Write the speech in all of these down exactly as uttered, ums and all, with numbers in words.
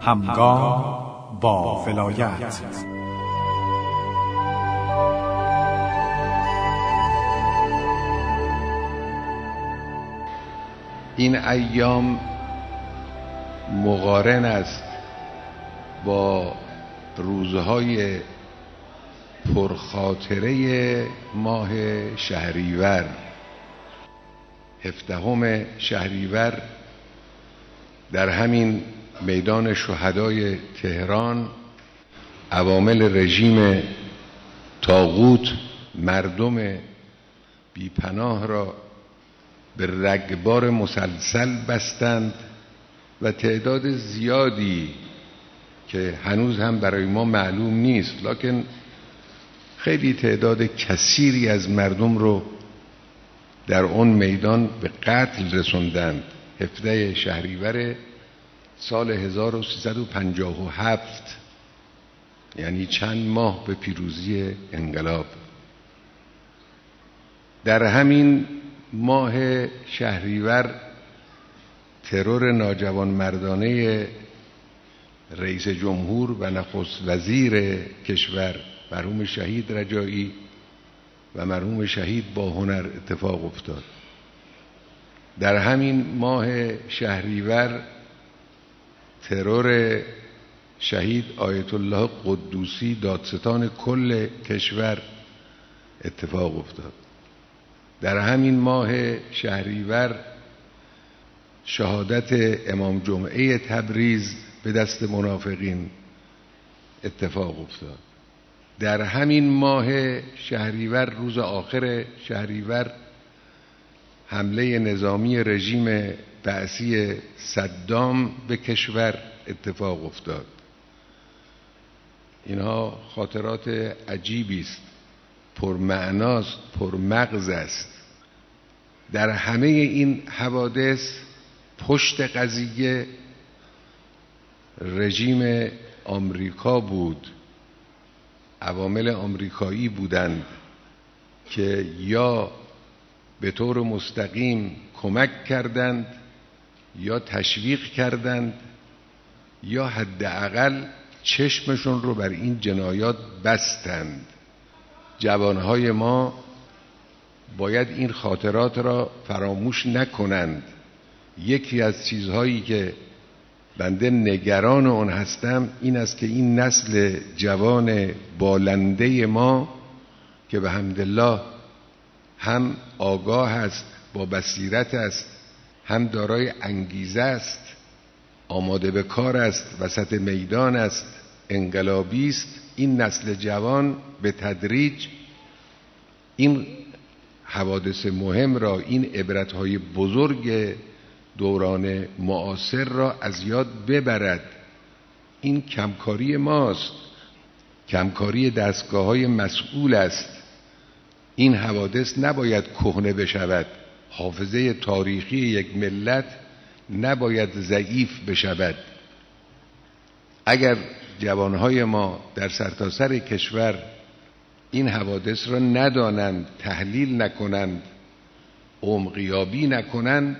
همگام با ولایت. این ایام مقارن است با روزهای پرخاطره ماه شهریور. هفدهم شهریور در همین میدان شهدای تهران عوامل رژیم طاغوت مردم بیپناه را به رگبار مسلسل بستند و تعداد زیادی که هنوز هم برای ما معلوم نیست، لکن خیلی تعداد کثیری از مردم رو در اون میدان به قتل رسوندند. هفده شهریور سال هزار و سیصد و پنجاه و هفت، یعنی چند ماه به پیروزی انقلاب. در همین ماه شهریور ترور ناجوانمردانه رئیس جمهور و نخست وزیر کشور مرحوم شهید رجایی و مرحوم شهید باهنر اتفاق افتاد. در همین ماه شهریور ترور شهید آیت الله قدوسی دادستان کل کشور اتفاق افتاد. در همین ماه شهریور شهادت امام جمعه تبریز به دست منافقین اتفاق افتاد. در همین ماه شهریور، روز آخر شهریور، حمله نظامی رژیم بعثی صدام به کشور اتفاق افتاد. اینها خاطرات عجیبی است، پرمعناست، پرمغز است. در همه این حوادث پشت قضیه رژیم آمریکا بود، عوامل آمریکایی بودند که یا به طور مستقیم کمک کردند یا تشویق کردند یا حداقل چشمشون رو بر این جنایات بستند. جوانهای ما باید این خاطرات را فراموش نکنند. یکی از چیزهایی که بنده نگران اون هستم این است که این نسل جوان بالنده ما که به حمدالله هم آگاه است، با بصیرت است، هم دارای انگیزه است، آماده به کار است، وسط میدان است، انقلابی است، این نسل جوان به تدریج این حوادث مهم را، این عبرتهای بزرگ دوران معاصر را از یاد ببرد. این کمکاری ماست، کمکاری دستگاه‌های مسئول است. این حوادث نباید کهنه بشود. حافظه تاریخی یک ملت نباید ضعیف بشود. اگر جوانهای ما در سرتاسر کشور این حوادث را ندانند، تحلیل نکنند، عمقیابی نکنند،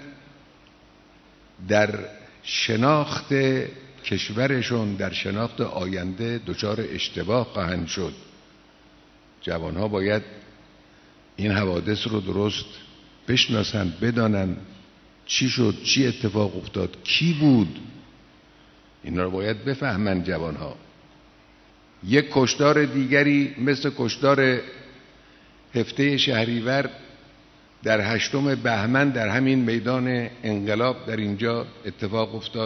در شناخت کشورشون، در شناخت آینده دچار اشتباه خواهند شد. جوانها باید این حوادث رو درست بشناسند، بدانند چی شد، چی اتفاق افتاد، کی بود. اینا رو باید بفهمند جوانها. یک کشتار دیگری مثل کشتار هفته شهریور در هشتم بهمن در همین میدان انقلاب در اینجا اتفاق افتاد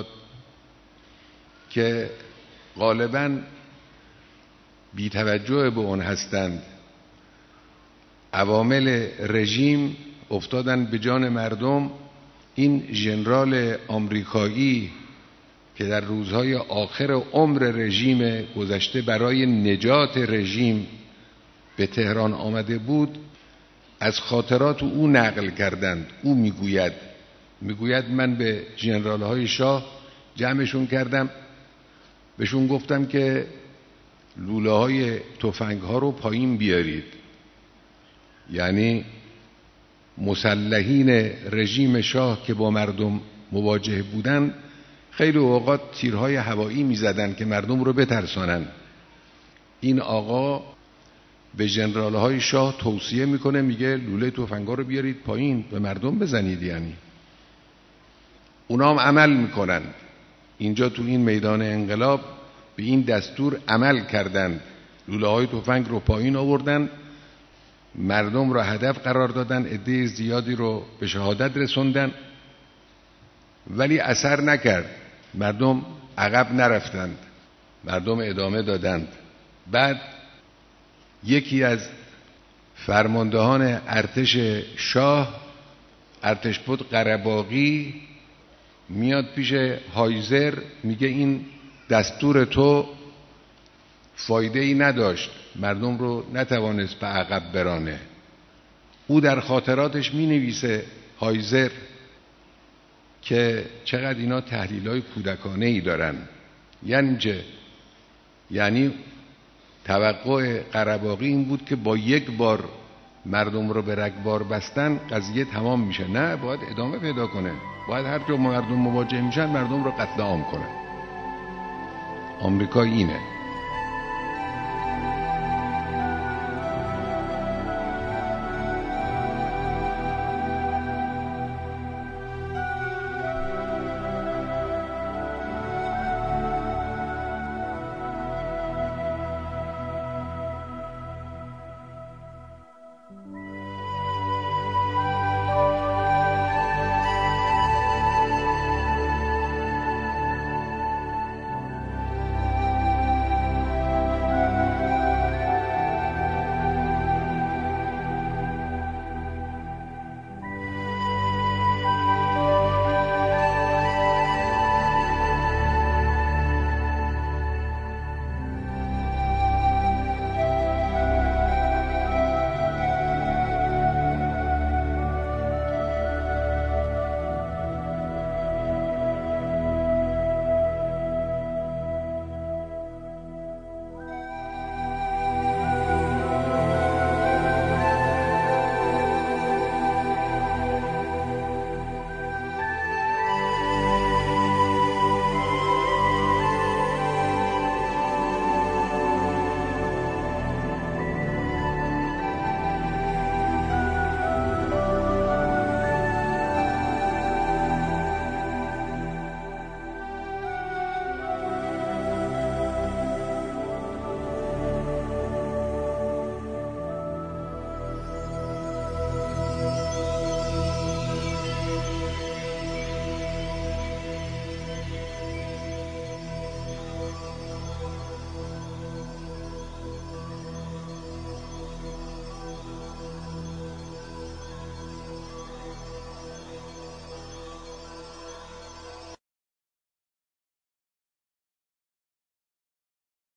که غالباً بی توجه به اون هستند. عوامل رژیم افتادن به جان مردم. این ژنرال آمریکایی که در روزهای آخر عمر رژیم گذشته برای نجات رژیم به تهران آمده بود، از خاطرات او نقل کردند. او میگوید میگوید من به ژنرال‌های شاه جمعشون کردم، بهشون گفتم که لوله‌های تفنگ‌ها رو پایین بیارید. یعنی مسلحین رژیم شاه که با مردم مواجه بودن خیلی اوقات تیرهای هوایی میزدن که مردم رو بترسانن. این آقا به ژنرال‌های شاه توصیه میکنه، میگه لوله تفنگ‌ها رو بیارید پایین به مردم بزنید. یعنی اونا هم عمل میکنن. اینجا تو این میدان انقلاب به این دستور عمل کردند، لوله های تفنگ رو پایین آوردن، مردم رو هدف قرار دادن، عده زیادی رو به شهادت رسوندن، ولی اثر نکرد. مردم عقب نرفتند، مردم ادامه دادند. بعد یکی از فرماندهان ارتش شاه، ارتشبد قره‌باغی، میاد پیش هایزر، میگه این دستور تو فایده ای نداشت، مردم رو نتوانست به عقب برانه. او در خاطراتش می نویسه هایزر که چقدر اینا تحلیل های کودکانه ای دارن. یعنی چه؟ یعنی توقع قره‌باغی این بود که با یک بار مردم رو به رگبار بستن قضیه تمام میشه. نه، باید ادامه پیدا کنه، باید هر جا مردم مواجه میشن مردم رو قتل عام کنه. آمریکا اینه.